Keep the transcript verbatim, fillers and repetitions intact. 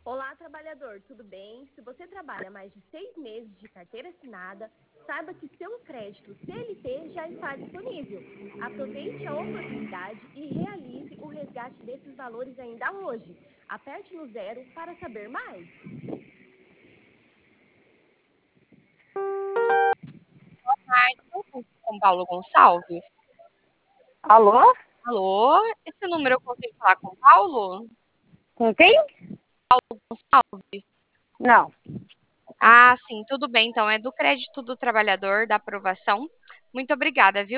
Olá, trabalhador, tudo bem? Se você trabalha mais de seis meses de carteira assinada, saiba que seu crédito C L T já está disponível. Aproveite a oportunidade e realize o resgate desses valores ainda hoje. Aperte no zero para saber mais. Com Paulo Gonçalves. Alô? Alô? Esse número eu consigo falar com o Paulo? Com quem? Paulo Gonçalves? Não. Ah, sim, tudo bem. Então, é do crédito do trabalhador, da aprovação. Muito obrigada, viu?